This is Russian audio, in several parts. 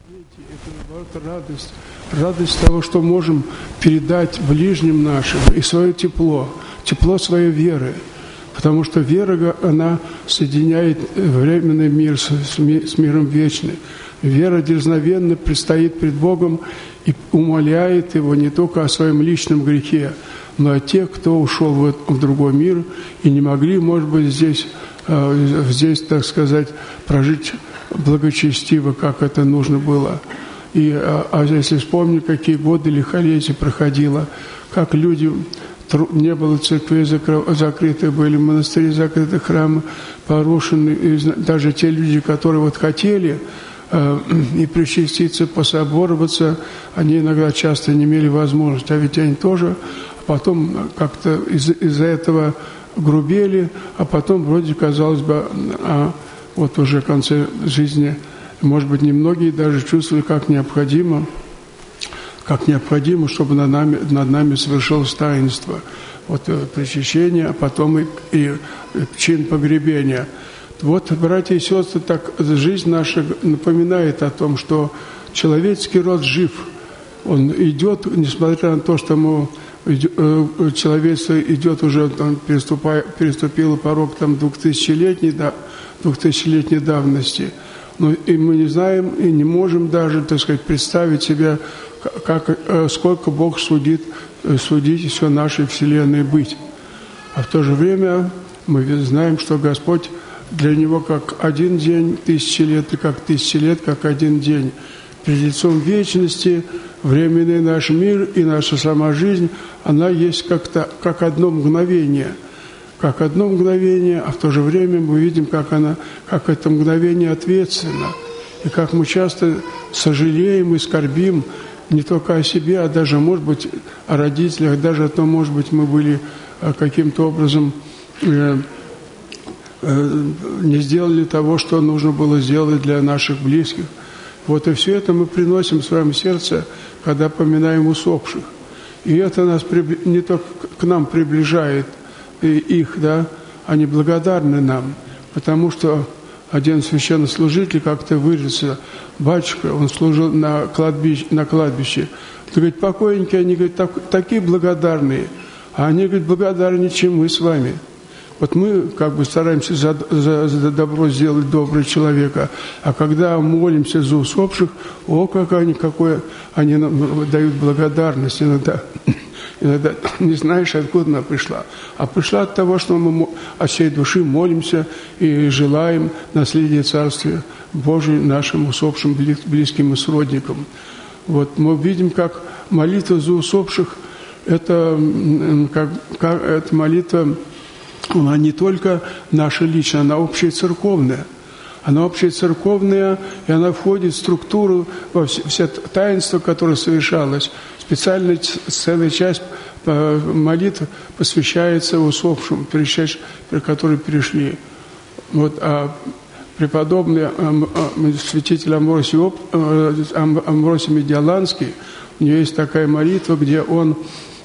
Это наоборот радость того, что можем передать ближним нашим и свое тепло своей веры. Потому что вера, она соединяет временный мир с миром вечным. Вера дерзновенно предстоит пред Богом и умоляет Его не только о своем личном грехе, но о тех, кто ушел в другой мир и не могли, может быть, здесь, так сказать, прожить благочестиво, как это нужно было. А если вспомнить, какие годы лихолетия проходило, как люди... Не было церквей закрыты, были монастыри закрыты, храмы порушены. И даже те люди, которые хотели и причаститься, пособороваться, они иногда часто не имели возможности. А ведь они тоже потом как-то из-за этого грубели, а потом вроде, казалось бы, уже в конце жизни, может быть, немногие даже чувствовали, как необходимо, чтобы над нами совершилось таинство. Причащение, а потом и чин погребения. Братья и сестры, так жизнь наша напоминает о том, что человеческий род жив. Он идет, несмотря на то, что человечество идет уже, переступило порог 2000-летней давности. Но и мы не знаем и не можем даже, так сказать, представить себе, сколько Бог судить все нашей вселенной быть. А в то же время мы знаем, что Господь для Него как один день, 1000 лет, и как 1000 лет, как один день. Перед лицом вечности временный наш мир и наша сама жизнь, она есть как одно мгновение. Как одно мгновение, а в то же время мы видим, как это мгновение ответственно. И как мы часто сожалеем и скорбим не только о себе, а даже, может быть, о родителях, даже о том, может быть, мы были каким-то образом не сделали того, что нужно было сделать для наших близких. И все это мы приносим в своем сердце, когда поминаем усопших. И это нас не только к нам приближает их, они благодарны нам, потому что один священнослужитель как-то выразился, батюшка, он служил на кладбище. Он говорит, покойники, они, говорит, такие благодарные, а они, говорит, благодарнее, чем мы с вами. Мы стараемся за добро сделать доброго человека, а когда молимся за усопших, какой они нам дают благодарность иногда не знаешь, откуда она пришла. А пришла от того, что мы от всей души молимся и желаем наследия Царствия Божия нашим усопшим близким и сродникам. Мы видим, как молитва за усопших, эта молитва, она не только наша личная, она общецерковная. Она общецерковная, и она входит в структуру, во все таинства, которое совершалось. Специальная целая часть молитв посвящается усопшим, которые перешли. А преподобный святитель Амвросий Медиаланский, у него есть такая молитва, где он,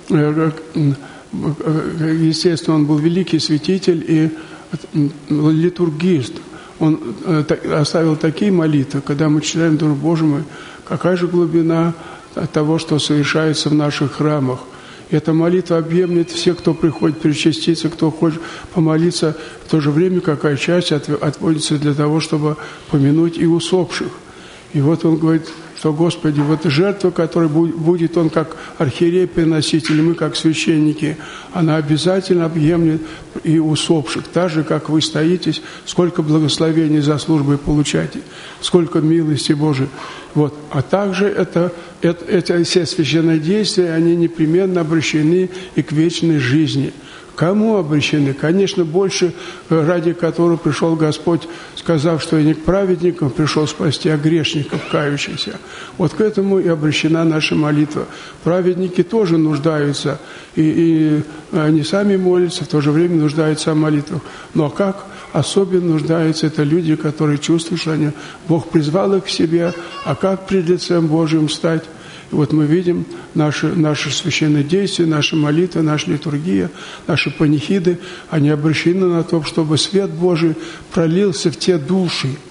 естественно, он был великий святитель и литургист. Он оставил такие молитвы, когда мы читаем, думаем, Боже мой, какая же глубина того, что совершается в наших храмах. И эта молитва объемлет всех, кто приходит причаститься, кто хочет помолиться. В то же время какая часть отводится для того, чтобы помянуть и усопших. И он говорит, что, Господи, жертва, которая будет Он как архиерей приносить, или мы как священники, она обязательно объемлет и усопших. Так же, как вы стоитесь, сколько благословений за службой получаете, сколько милости Божией. А также эти все священные действия, они непременно обращены и к вечной жизни. Кому обращены? Конечно, больше, ради которого пришел Господь, сказав, что и не к праведникам пришел спасти, а грешников кающихся. К этому и обращена наша молитва. Праведники тоже нуждаются, и они сами молятся, в то же время нуждаются в молитвах. Но как особенно нуждаются это люди, которые чувствуют, что Бог призвал их к себе, а как пред лицем Божьим стать? И мы видим наши священные действия, наши молитвы, наша литургия, наши панихиды, они обращены на то, чтобы свет Божий пролился в те души,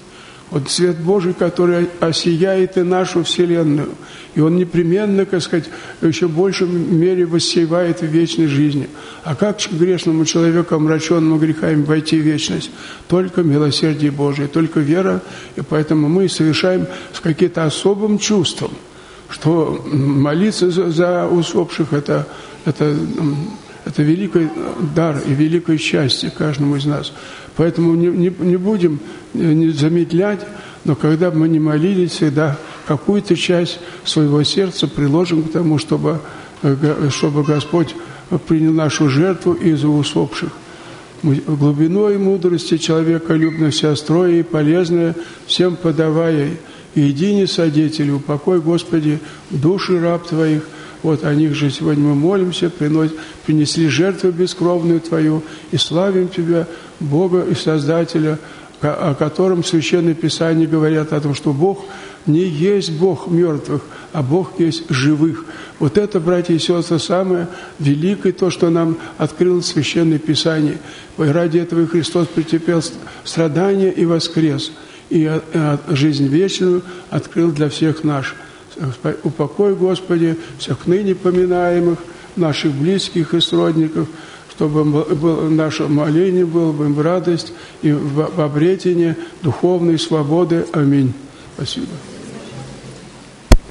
Вот свет Божий, который осияет и нашу вселенную. И он непременно, так сказать, в еще большем мере воссеивает в вечной жизни. А как грешному человеку, омраченному грехами, войти в вечность? Только милосердие Божие, только вера. И поэтому мы совершаем с каким-то особым чувством, что молиться за усопших – это великий дар и великое счастье каждому из нас. Поэтому не будем замедлять, но когда бы мы не молились, всегда какую-то часть своего сердца приложим к тому, чтобы Господь принял нашу жертву из усопших. Глубиной мудрости человеколюбно вся строя и полезная, всем подавая. И едине содетель, упокой, Господи, души раб Твоих. Вот о них же сегодня мы молимся, принесли жертву бескровную Твою и славим Тебя, Бога и Создателя, о котором Священное Писание говорят о том, что Бог не есть Бог мертвых, а Бог есть живых. Вот это, братья и сестры, самое великое, то, что нам открыло Священное Писание. И ради этого и Христос претерпел страдания и воскрес, и жизнь вечную открыл для всех наших. Упокой, Господи, всех ныне поминаемых, наших близких и сродников, чтобы наше моление было бы им в радость и в обретение духовной свободы. Аминь. Спасибо.